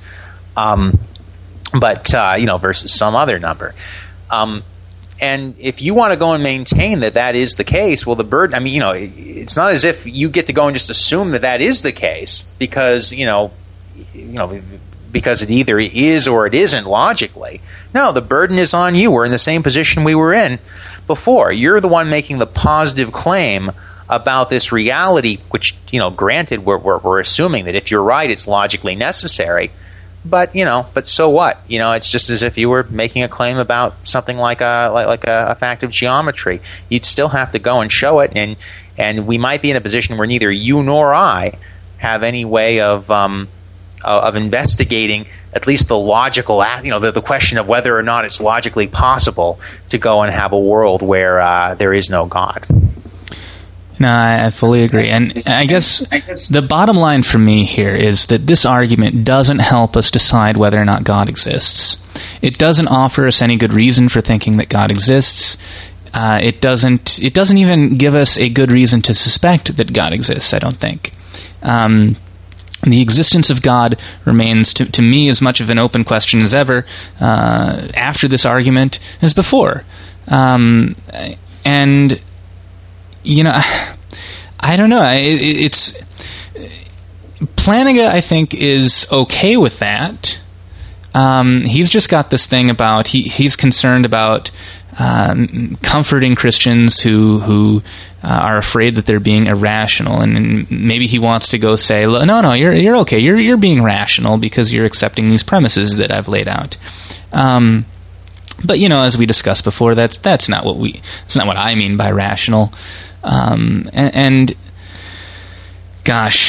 versus some other number. And if you want to go and maintain that is the case, well, the burden, it's not as if you get to go and just assume that is the case because it either is or it isn't logically. No, the burden is on you. We're in the same position we were in before. You're the one making the positive claim about this reality, which, granted, we're assuming that if you're right, it's logically necessary. but so what? It's just as if you were making a claim about something like a fact of geometry. You'd still have to go and show it, and we might be in a position where neither you nor I have any way of investigating at least the logical, the question of whether or not it's logically possible to go and have a world where there is no God. No, I fully agree. And I guess the bottom line for me here is that this argument doesn't help us decide whether or not God exists. It doesn't offer us any good reason for thinking that God exists. It doesn't even give us a good reason to suspect that God exists, I don't think. The existence of God remains, to me, as much of an open question as ever after this argument as before. And I don't know. It's Plantinga, I think, is okay with that. He's just got this thing about he's concerned about comforting Christians who are afraid that they're being irrational, and maybe he wants to go say, no, you're okay. You're being rational because you're accepting these premises that I've laid out. But as we discussed before, that's not what I mean by rational. And gosh,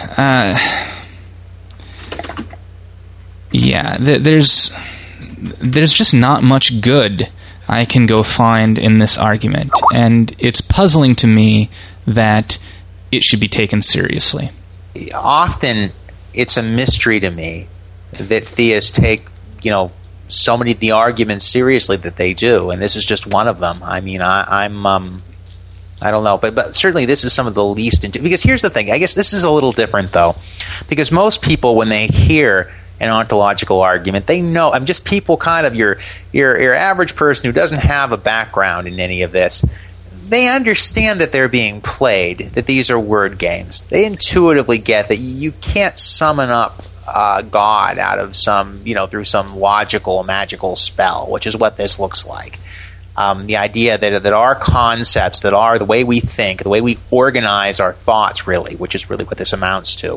there's just not much good I can go find in this argument, and it's puzzling to me that it should be taken seriously. Often, it's a mystery to me that theists take, so many of the arguments seriously that they do, and this is just one of them. I mean, I don't know, but certainly this is some of the least because here's the thing. I guess this is a little different though, because most people, when they hear an ontological argument, they know. I'm just people, kind of your average person who doesn't have a background in any of this. They understand that they're being played, that these are word games. They intuitively get that you can't summon up God out of some, through some logical, magical spell, which is what this looks like. The idea that our concepts, that are the way we think, the way we organize our thoughts, really, which is really what this amounts to,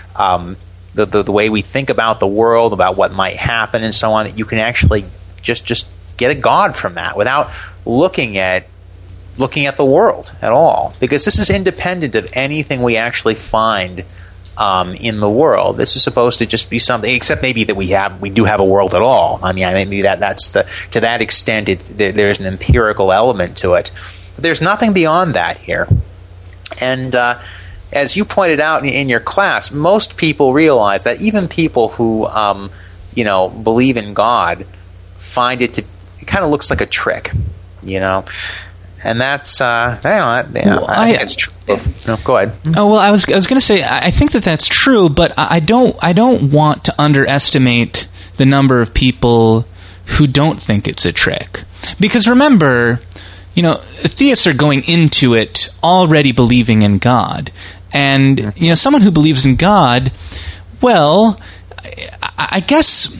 the way we think about the world, about what might happen, and so on, that you can actually just get a God from that without looking at the world at all, because this is independent of anything we actually find in the world. This is supposed to just be something, except maybe that we do have a world at all. I mean, maybe that's to that extent there's an empirical element to it. But there's nothing beyond that here. And as you pointed out in your class, most people realize that even people who believe in God find it kind of looks like a trick, And that's I think it's true. No, go ahead. Oh well, I was going to say I think that's true, but I don't want to underestimate the number of people who don't think it's a trick, because remember, theists are going into it already believing in God, and someone who believes in God, well, I guess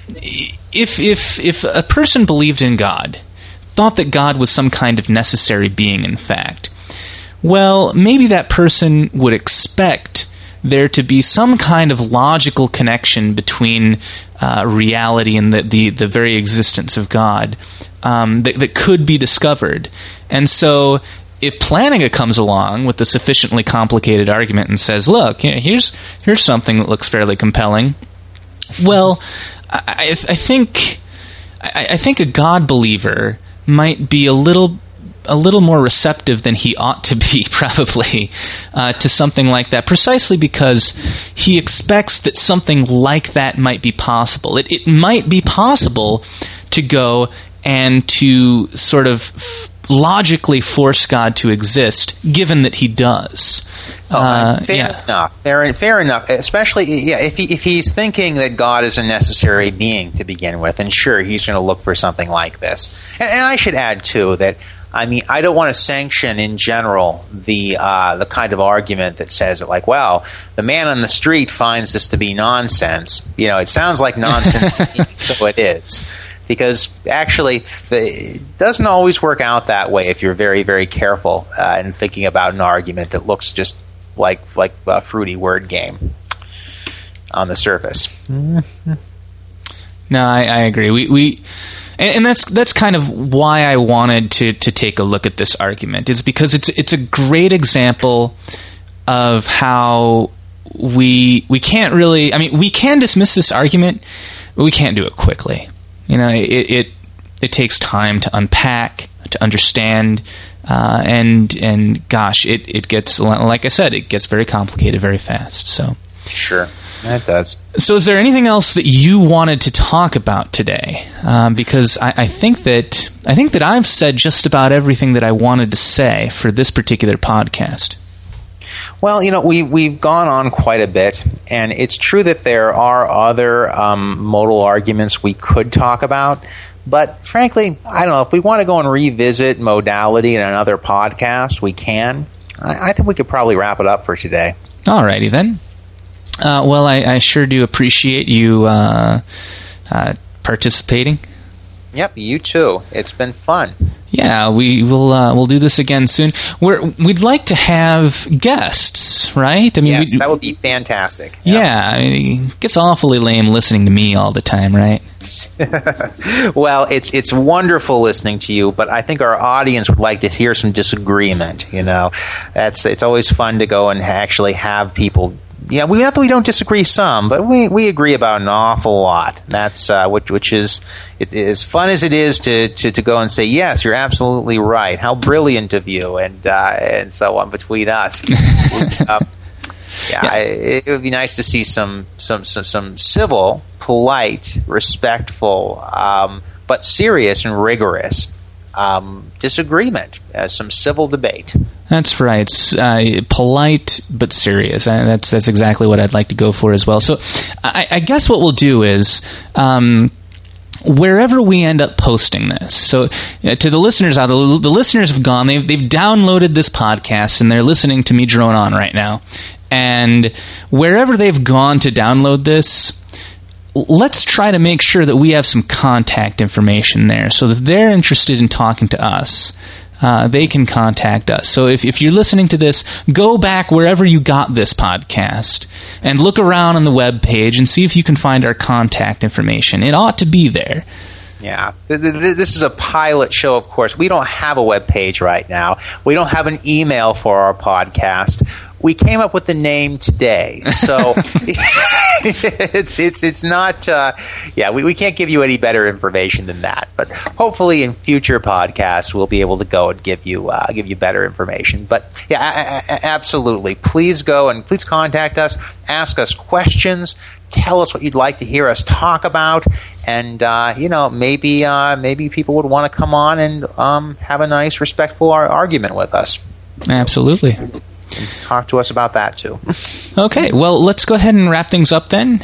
if a person believed in God, thought that God was some kind of necessary being, in fact, well, maybe that person would expect there to be some kind of logical connection between reality and the very existence of God that could be discovered. And so if Plantinga comes along with a sufficiently complicated argument and says, look, here's something that looks fairly compelling, well, I think a God believer might be a little more receptive than he ought to be, probably, to something like that, precisely because he expects that something like that might be possible. It might be possible to go and to sort of logically force God to exist, given that he does. Fair enough. Especially, if he's thinking that God is a necessary being to begin with, and sure, he's going to look for something like this. And I should add too that, I mean, I don't want to sanction in general the kind of argument that says that, like, well, the man on the street finds this to be nonsense. It sounds like nonsense to me, so it is. Because actually, it doesn't always work out that way if you're very, very careful in thinking about an argument that looks just like a fruity word game on the surface. No, I agree. And that's kind of why I wanted to take a look at this argument. Is because it's a great example of how we can't really. I mean, we can dismiss this argument, but we can't do it quickly. You know, it takes time to unpack, to understand, and gosh, it gets, like I said, it gets very complicated very fast. So sure. It does. So is there anything else that you wanted to talk about today? Because I think that I've said just about everything that I wanted to say for this particular podcast. Well, you know, we've gone on quite a bit, and it's true that there are other modal arguments we could talk about, but frankly, I don't know, if we want to go and revisit modality in another podcast, we can. I think we could probably wrap it up for today. Alrighty then. Well, I sure do appreciate you participating. Yep, you too. It's been fun. Yeah, we'll do this again soon. We'd like to have guests, right? I mean, yes, that would be fantastic. Yeah, I mean, it gets awfully lame listening to me all the time, right? Well, it's wonderful listening to you, but I think our audience would like to hear some disagreement. You know, it's always fun to go and actually have people. Yeah, we don't disagree some, but we agree about an awful lot. That's which is as fun as it is to go and say, yes, you're absolutely right. How brilliant of you, and so on between us. It would be nice to see some civil, polite, respectful, but serious and rigorous disagreement, some civil debate. That's right. It's polite but serious. That's exactly what I'd like to go for as well. So I guess what we'll do is wherever we end up posting this. So to the listeners out there, the listeners have gone. They've downloaded this podcast and they're listening to me drone on right now. And wherever they've gone to download this, let's try to make sure that we have some contact information there so that they're interested in talking to us. They can contact us. So if you're listening to this, go back wherever you got this podcast and look around on the web page and see if you can find our contact information. It ought to be there. Yeah. This is a pilot show, of course. We don't have a web page right now. We don't have an email for our podcast. We came up with the name today, so it's not. We can't give you any better information than that. But hopefully, in future podcasts, we'll be able to go and give you better information. But yeah, absolutely. Please go and please contact us. Ask us questions. Tell us what you'd like to hear us talk about, and maybe people would want to come on and have a nice, respectful argument with us. Absolutely. Talk to us about that too. Okay, well, let's go ahead and wrap things up then.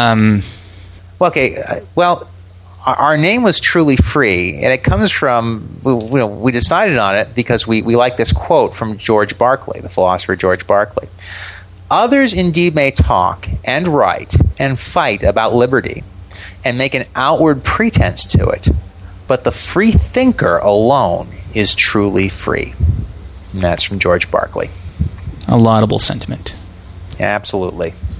Our name was Truly Free, and it comes from, we decided on it because we like this quote from George Berkeley, the philosopher George Berkeley. Others indeed may talk and write and fight about liberty and make an outward pretense to it, but the free thinker alone is truly free. And that's from George Berkeley. A laudable sentiment. Absolutely.